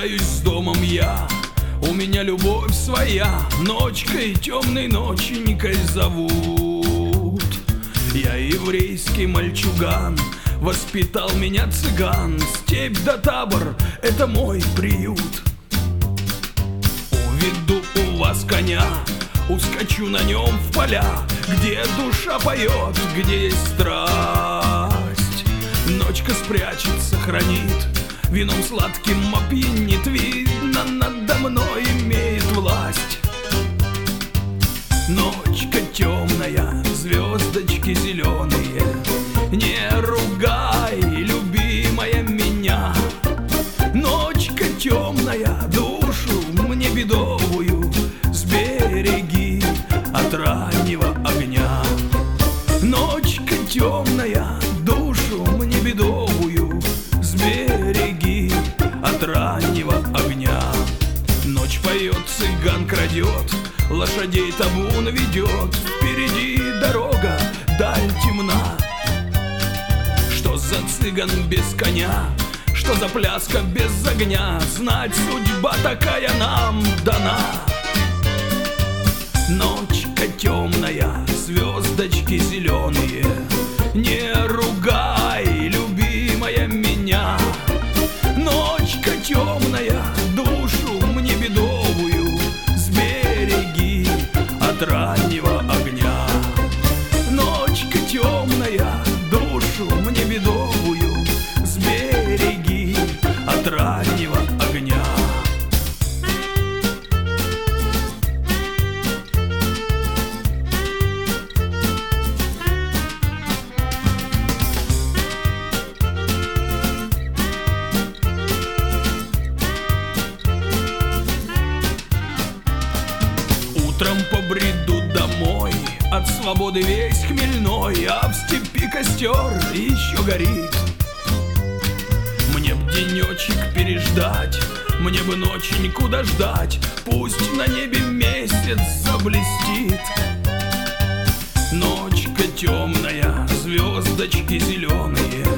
прощаюсь с домом я. У меня любовь своя, ночкой, темной ноченькой зовут. Я еврейский мальчуган, воспитал меня цыган. Степь да табор — это мой приют. Уведу у вас коня, ускочу на нем в поля, где душа поет, где есть страсть. Ночка спрячется, хранит, вином сладким опьянит. Видно, надо мной имеет власть. Ночка темная, звездочки зеленые, не ругай, любимая, меня. Ночка темная, душу мне бедовую сбереги от раннего огня. Ночка темная, душу мне бедовую сбереги от раннего огня. Ночь поет, цыган крадет, лошадей табун ведет. Впереди дорога, даль темна. Что за цыган без коня? Что за пляска без огня? Знать, судьба такая нам дана. Ночка темная, звездочки зеленые, не ругай, любимая, меня. Ночка темная, душу мне бедовую сбереги от раннего огня. Ночка темная, душу мне бедовую сбереги от раннего огня. Утром побреду домой, от свободы весь хмельной, а в степи костер еще горит. Мне б денечек переждать, мне бы ноченьку дождать, пусть на небе месяц заблестит. Ночка темная, звездочки зеленые,